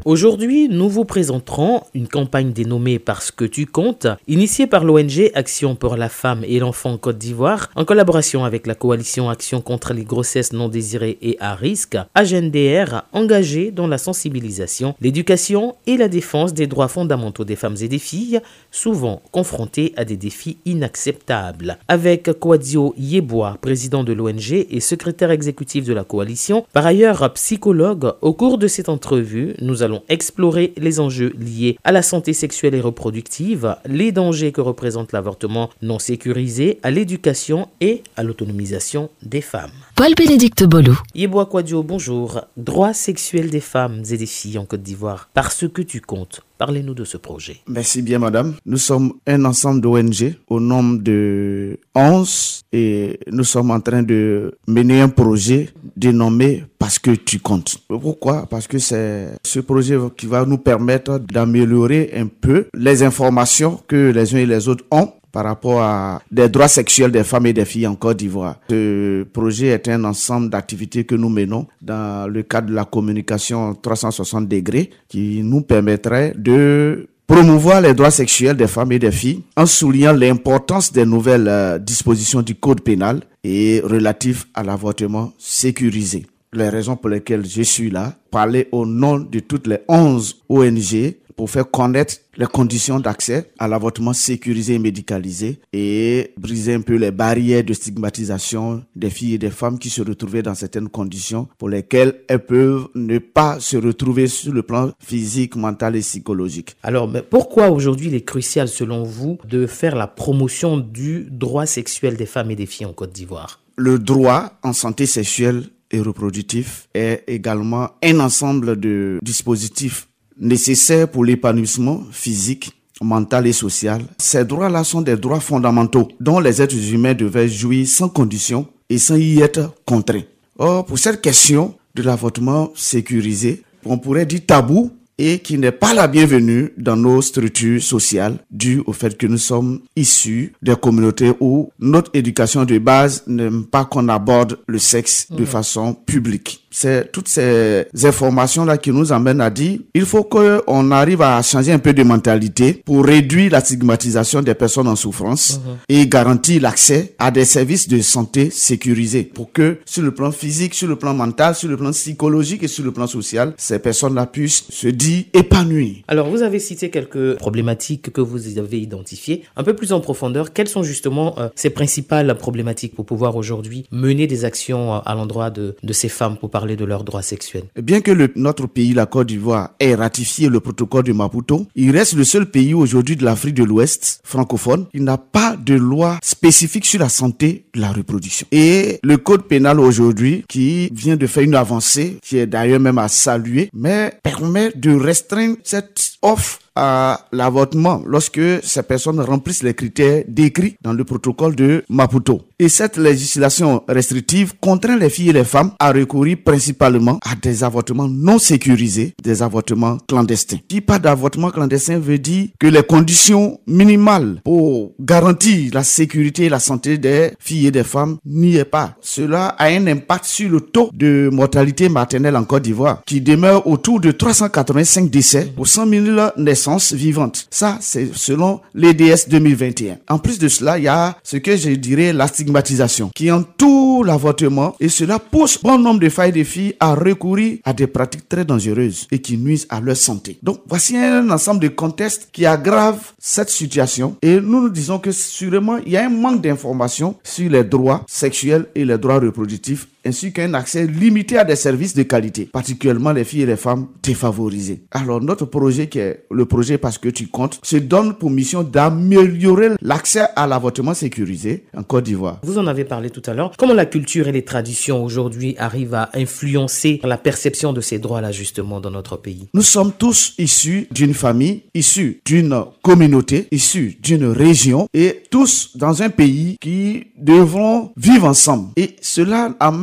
Aujourd'hui, nous vous présenterons une campagne dénommée Parce que tu comptes, initiée par l'ONG Action pour la femme et l'enfant en Côte d'Ivoire, en collaboration avec la coalition Action contre les grossesses non désirées et à risque, AGNDR, engagée dans la sensibilisation, l'éducation et la défense des droits fondamentaux des femmes et des filles, souvent confrontées à des défis inacceptables. Avec Kouadio Yeboah, président de l'ONG et secrétaire exécutif de la coalition, par ailleurs psychologue, au cours de cette entrevue, nous allons explorer les enjeux liés à la santé sexuelle et reproductive, les dangers que représente l'avortement non sécurisé, à l'éducation et à l'autonomisation des femmes. Paul-Bénédicte Bolo. Yeboah Kouadio, bonjour. Droits sexuels des femmes et des filles en Côte d'Ivoire. Parce que tu comptes. Parlez-nous de ce projet. Merci bien, madame. Nous sommes un ensemble d'ONG au nombre de 11 et nous sommes en train de mener un projet dénommé Parce que tu comptes. Pourquoi? Parce que c'est ce projet qui va nous permettre d'améliorer un peu les informations que les uns et les autres ont par rapport à des droits sexuels des femmes et des filles en Côte d'Ivoire. Ce projet est un ensemble d'activités que nous menons dans le cadre de la communication 360 degrés qui nous permettrait de promouvoir les droits sexuels des femmes et des filles en soulignant l'importance des nouvelles dispositions du code pénal et relatifs à l'avortement sécurisé. Les raisons pour lesquelles je suis là, parler au nom de toutes les 11 ONG pour faire connaître les conditions d'accès à l'avortement sécurisé et médicalisé et briser un peu les barrières de stigmatisation des filles et des femmes qui se retrouvaient dans certaines conditions pour lesquelles elles peuvent ne pas se retrouver sur le plan physique, mental et psychologique. Alors, mais pourquoi aujourd'hui il est crucial selon vous de faire la promotion du droit sexuel des femmes et des filles en Côte d'Ivoire? Le droit en santé sexuelle et reproductif est également un ensemble de dispositifs nécessaires pour l'épanouissement physique, mental et social. Ces droits-là sont des droits fondamentaux dont les êtres humains devaient jouir sans condition et sans y être contraints. Or, pour cette question de l'avortement sécurisé, on pourrait dire tabou et qui n'est pas la bienvenue dans nos structures sociales dû au fait que nous sommes issus des communautés où notre éducation de base n'aime pas qu'on aborde le sexe de façon publique. C'est toutes ces informations-là qui nous amènent à dire il faut qu'on arrive à changer un peu de mentalité pour réduire la stigmatisation des personnes en souffrance et garantir l'accès à des services de santé sécurisés pour que sur le plan physique, sur le plan mental, sur le plan psychologique et sur le plan social, ces personnes-là puissent se dire épanouies. Alors, vous avez cité quelques problématiques que vous avez identifiées. Un peu plus en profondeur, quelles sont justement ces principales problématiques pour pouvoir aujourd'hui mener des actions à l'endroit de ces femmes pour parler de leurs droits sexuels? Bien que notre pays, la Côte d'Ivoire, ait ratifié le protocole de Maputo, il reste le seul pays aujourd'hui de l'Afrique de l'Ouest, francophone, qui n'a pas de loi spécifique sur la santé de la reproduction. Et le code pénal aujourd'hui, qui vient de faire une avancée, qui est d'ailleurs même à saluer, mais permet de restreindre cette offre à l'avortement lorsque ces personnes remplissent les critères décrits dans le protocole de Maputo. Et cette législation restrictive contraint les filles et les femmes à recourir principalement à des avortements non sécurisés, des avortements clandestins. Qui parle d'avortement clandestin veut dire que les conditions minimales pour garantir la sécurité et la santé des filles et des femmes n'y est pas. Cela a un impact sur le taux de mortalité maternelle en Côte d'Ivoire qui demeure autour de 385 décès pour 100 000 naissances vivantes. Ça, c'est selon l'EDS 2021. En plus de cela, il y a ce que je dirais la stigmatisation qui entoure l'avortement et cela pousse bon nombre de femmes et de filles à recourir à des pratiques très dangereuses et qui nuisent à leur santé. Donc, voici un ensemble de contextes qui aggravent cette situation et nous disons que sûrement, il y a un manque d'informations sur les droits sexuels et les droits reproductifs ainsi qu'un accès limité à des services de qualité, particulièrement les filles et les femmes défavorisées. Alors, notre projet qui est le projet Parce que tu comptes, se donne pour mission d'améliorer l'accès à l'avortement sécurisé en Côte d'Ivoire. Vous en avez parlé tout à l'heure. Comment la culture et les traditions aujourd'hui arrivent à influencer la perception de ces droits-là justement dans notre pays? Nous sommes tous issus d'une famille, issus d'une communauté, issus d'une région et tous dans un pays qui devront vivre ensemble. Et cela amène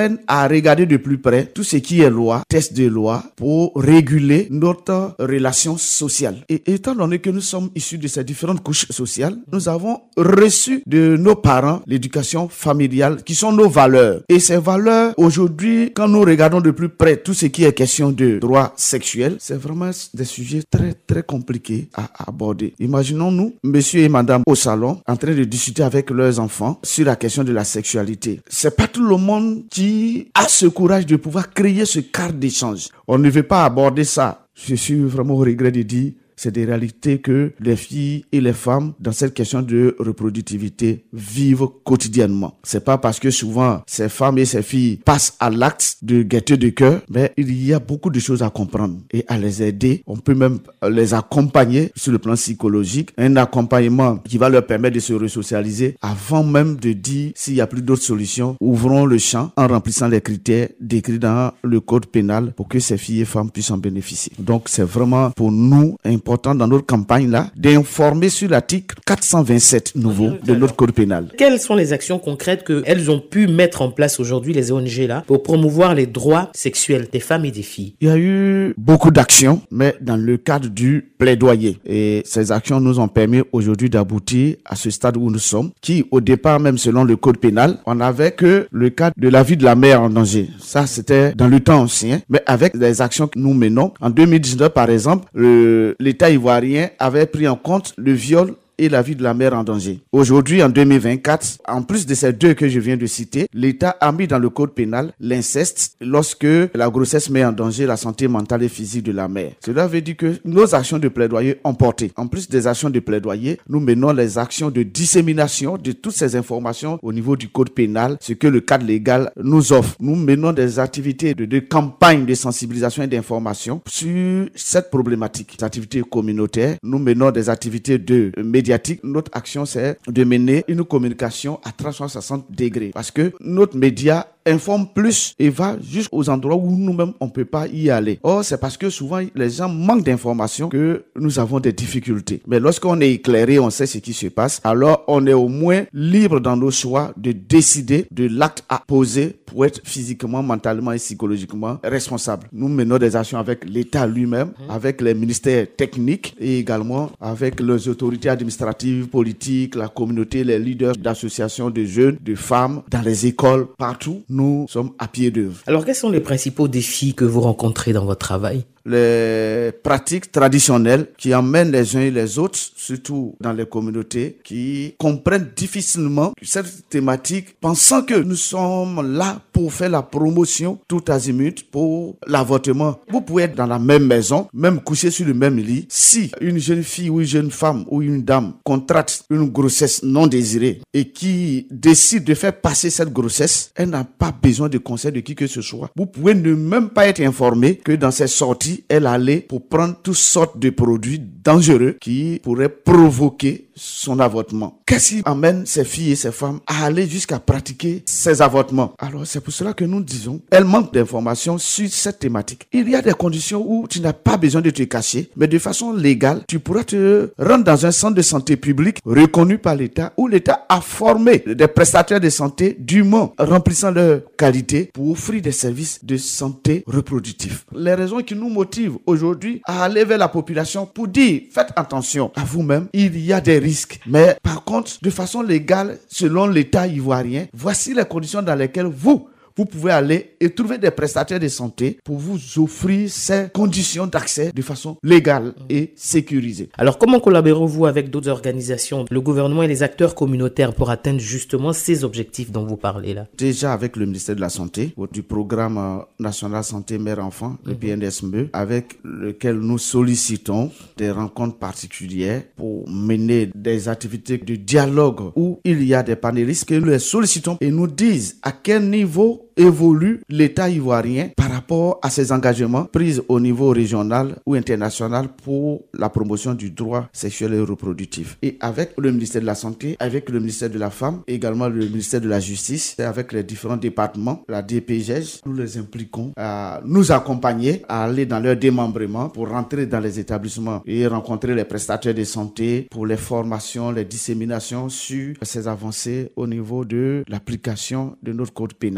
amène à regarder de plus près tout ce qui est loi, texte de loi, pour réguler notre relation sociale. Et étant donné que nous sommes issus de ces différentes couches sociales, nous avons reçu de nos parents l'éducation familiale qui sont nos valeurs. Et ces valeurs, aujourd'hui, quand nous regardons de plus près tout ce qui est question de droits sexuels, c'est vraiment des sujets très très compliqués à aborder. Imaginons-nous, monsieur et madame au salon, en train de discuter avec leurs enfants sur la question de la sexualité. C'est pas tout le monde qui a ce courage de pouvoir créer ce cadre d'échange. On ne veut pas aborder ça. Je suis vraiment au regret de dire, c'est des réalités que les filles et les femmes dans cette question de reproductivité vivent quotidiennement. C'est pas parce que souvent ces femmes et ces filles passent à l'acte de gaieté de cœur, mais il y a beaucoup de choses à comprendre et à les aider. On peut même les accompagner sur le plan psychologique, un accompagnement qui va leur permettre de se resocialiser avant même de dire s'il y a plus d'autres solutions. Ouvrons le champ en remplissant les critères décrits dans le code pénal pour que ces filles et femmes puissent en bénéficier. Donc c'est vraiment pour nous important dans notre campagne-là d'informer sur l'article 427 nouveau de notre code pénal. Quelles sont les actions concrètes qu'elles ont pu mettre en place aujourd'hui, les ONG-là, pour promouvoir les droits sexuels des femmes et des filles? Il y a eu beaucoup d'actions, mais dans le cadre du plaidoyer. Et ces actions nous ont permis aujourd'hui d'aboutir à ce stade où nous sommes, qui au départ, même selon le code pénal, on n'avait que le cadre de la vie de la mère en danger. Ça, c'était dans le temps ancien, mais avec les actions que nous menons. En 2019, par exemple, l'État ivoirien avait pris en compte le viol et la vie de la mère en danger. Aujourd'hui, en 2024, en plus de ces deux que je viens de citer, l'État a mis dans le code pénal l'inceste lorsque la grossesse met en danger la santé mentale et physique de la mère. Cela veut dire que nos actions de plaidoyer ont porté. En plus des actions de plaidoyer, nous menons les actions de dissémination de toutes ces informations au niveau du code pénal, ce que le cadre légal nous offre. Nous menons des activités de campagne de sensibilisation et d'information sur cette problématique. Des activités communautaires, nous menons des activités de médiation. Notre action, c'est de mener une communication à 360 degrés parce que notre média informe plus et va juste aux endroits où nous-mêmes on peut pas y aller. Or, c'est parce que souvent les gens manquent d'informations que nous avons des difficultés. Mais lorsqu'on est éclairé, on sait ce qui se passe, alors on est au moins libre dans nos choix de décider de l'acte à poser pour être physiquement, mentalement et psychologiquement responsable. Nous menons des actions avec l'État lui-même, avec les ministères techniques et également avec les autorités administratives, politiques, la communauté, les leaders d'associations de jeunes, de femmes, dans les écoles, partout. Nous sommes à pied d'œuvre. Alors, quels sont les principaux défis que vous rencontrez dans votre travail? Les pratiques traditionnelles qui emmènent les uns et les autres, surtout dans les communautés, qui comprennent difficilement cette thématique, pensant que nous sommes là pour faire la promotion tout azimut pour l'avortement. Vous pouvez être dans la même maison, même coucher sur le même lit. Si une jeune fille ou une jeune femme ou une dame contracte une grossesse non désirée et qui décide de faire passer cette grossesse, elle n'a pas besoin de conseil de qui que ce soit. Vous pouvez ne même pas être informé que dans ces sorties, elle allait pour prendre toutes sortes de produits dangereux qui pourraient provoquer son avortement. Qu'est-ce qui amène ces filles et ces femmes à aller jusqu'à pratiquer ces avortements? Alors, c'est pour cela que nous disons, elles manquent d'informations sur cette thématique. Il y a des conditions où tu n'as pas besoin de te cacher, mais de façon légale, tu pourras te rendre dans un centre de santé public reconnu par l'État, où l'État a formé des prestataires de santé dûment remplissant leur qualité pour offrir des services de santé reproductive. Les raisons qui nous motivent aujourd'hui à aller vers la population pour dire, faites attention à vous-même, il y a des risques. Mais par contre, de façon légale, selon l'État ivoirien, voici les conditions dans lesquelles vous pouvez aller et trouver des prestataires de santé pour vous offrir ces conditions d'accès de façon légale et sécurisée. Alors, comment collaborez-vous avec d'autres organisations, le gouvernement et les acteurs communautaires pour atteindre justement ces objectifs dont vous parlez là? Déjà avec le ministère de la Santé, du programme national santé mère-enfant, le PNSME, avec lequel nous sollicitons des rencontres particulières pour mener des activités de dialogue où il y a des panélistes que nous les sollicitons et nous disent à quel niveau évolue l'État ivoirien par rapport à ses engagements pris au niveau régional ou international pour la promotion du droit sexuel et reproductif. Et avec le ministère de la Santé, avec le ministère de la Femme, également le ministère de la Justice, et avec les différents départements, la DPGEJ, nous les impliquons à nous accompagner, à aller dans leur démembrement pour rentrer dans les établissements et rencontrer les prestataires de santé pour les formations, les disséminations sur ces avancées au niveau de l'application de notre code pénal. Donc,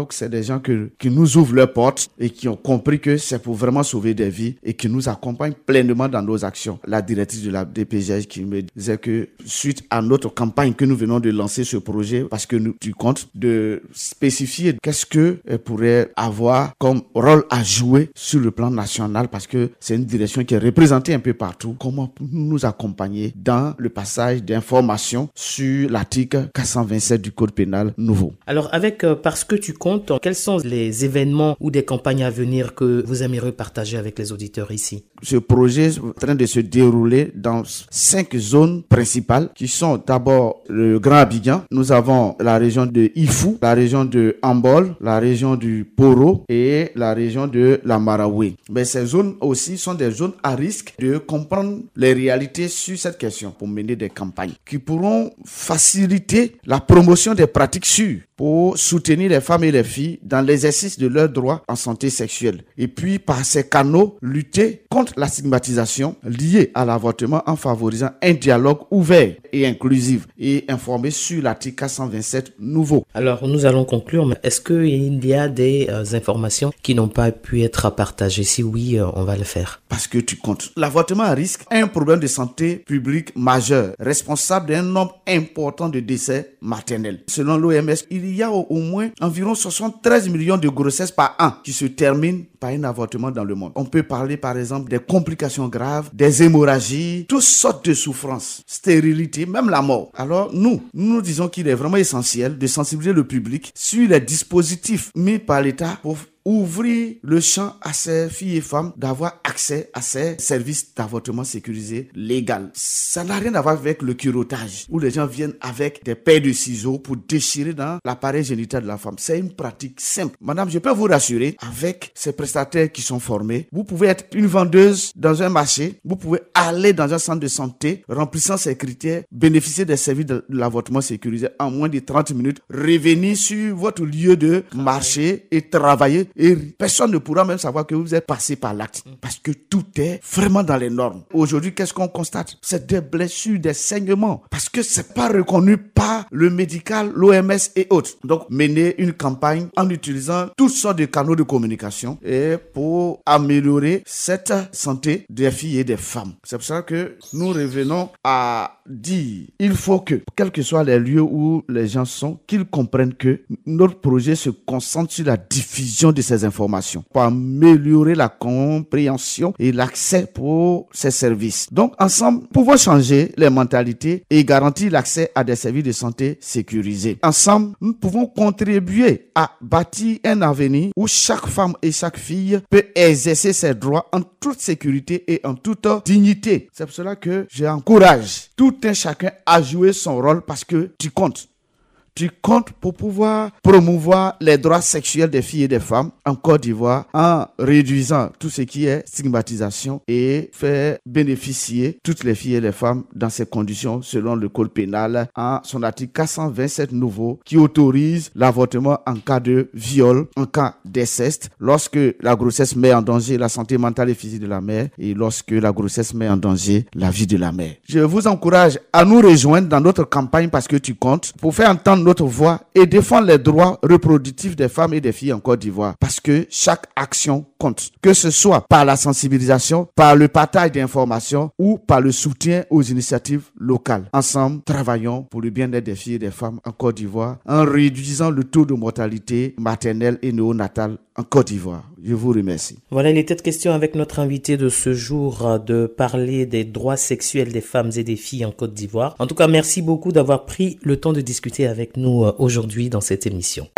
Donc, c'est des gens qui nous ouvrent leurs portes et qui ont compris que c'est pour vraiment sauver des vies et qui nous accompagnent pleinement dans nos actions. La directrice de la DPGH qui me disait que suite à notre campagne que nous venons de lancer ce projet, parce que tu comptes de spécifier qu'est-ce que pourrait avoir comme rôle à jouer sur le plan national, parce que c'est une direction qui est représentée un peu partout. Comment nous accompagner dans le passage d'informations sur l'article 427 du Code pénal nouveau. Alors avec Parce que tu comptes, quels sont les événements ou des campagnes à venir que vous aimeriez partager avec les auditeurs ici? Ce projet est en train de se dérouler dans 5 zones principales qui sont d'abord le Grand Abidjan. Nous avons la région de Ifou, la région de Ambol, la région du Poro et la région de la Maraoué. Mais ces zones aussi sont des zones à risque de comprendre les réalités sur cette question pour mener des campagnes qui pourront faciliter la promotion des pratiques sûres pour soutenir les femmes et les filles dans l'exercice de leurs droits en santé sexuelle. Et puis, par ces canaux, lutter contre la stigmatisation liée à l'avortement en favorisant un dialogue ouvert et inclusif et informé sur l'article 427 nouveau. Alors, nous allons conclure, mais est-ce qu'il y a des informations qui n'ont pas pu être partagées? Si oui, on va le faire. Parce que tu comptes. L'avortement à risque est un problème de santé publique majeur, responsable d'un nombre important de décès maternels. Selon l'OMS, il y a au moins environ 73 millions de grossesses par an qui se terminent par un avortement dans le monde. On peut parler par exemple des complications graves, des hémorragies, toutes sortes de souffrances, stérilité, même la mort. Alors nous disons qu'il est vraiment essentiel de sensibiliser le public sur les dispositifs mis par l'État pour ouvrir le champ à ces filles et femmes d'avoir accès à ces services d'avortement sécurisé légal. Ça n'a rien à voir avec le curettage, où les gens viennent avec des paires de ciseaux pour déchirer dans l'appareil génital de la femme. C'est une pratique simple. Madame, je peux vous rassurer, avec ces prestataires qui sont formés, vous pouvez être une vendeuse dans un marché, vous pouvez aller dans un centre de santé, remplissant ces critères, bénéficier des services de l'avortement sécurisé en moins de 30 minutes, revenir sur votre lieu de marché et travailler. Et personne ne pourra même savoir que vous êtes passé par l'acte. Parce que tout est vraiment dans les normes. Aujourd'hui, qu'est-ce qu'on constate? C'est des blessures, des saignements. Parce que c'est pas reconnu par le médical, l'OMS et autres. Donc, mener une campagne en utilisant toutes sortes de canaux de communication et pour améliorer cette santé des filles et des femmes. C'est pour ça que nous revenons à dire, il faut que, quels que soient les lieux où les gens sont, qu'ils comprennent que notre projet se concentre sur la diffusion de ces informations pour améliorer la compréhension et l'accès pour ces services. Donc, ensemble, pouvons changer les mentalités et garantir l'accès à des services de santé sécurisés. Ensemble, nous pouvons contribuer à bâtir un avenir où chaque femme et chaque fille peut exercer ses droits en toute sécurité et en toute dignité. C'est pour cela que j'encourage tout un chacun à jouer son rôle parce que tu comptes. Tu comptes pour pouvoir promouvoir les droits sexuels des filles et des femmes en Côte d'Ivoire en réduisant tout ce qui est stigmatisation et faire bénéficier toutes les filles et les femmes dans ces conditions selon le Code pénal en son article 427 nouveau qui autorise l'avortement en cas de viol, en cas d'inceste, lorsque la grossesse met en danger la santé mentale et physique de la mère et lorsque la grossesse met en danger la vie de la mère. Je vous encourage à nous rejoindre dans notre campagne parce que tu comptes pour faire entendre notre voix et défendre les droits reproductifs des femmes et des filles en Côte d'Ivoire. Parce que chaque action compte. Que ce soit par la sensibilisation, par le partage d'informations ou par le soutien aux initiatives locales. Ensemble, travaillons pour le bien-être des filles et des femmes en Côte d'Ivoire en réduisant le taux de mortalité maternelle et néonatale en Côte d'Ivoire. Je vous remercie. Voilà, il était question avec notre invité de ce jour de parler des droits sexuels des femmes et des filles en Côte d'Ivoire. En tout cas, merci beaucoup d'avoir pris le temps de discuter avec nous aujourd'hui dans cette émission.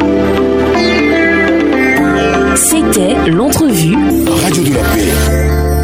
C'était l'entrevue. Radio de la Paix.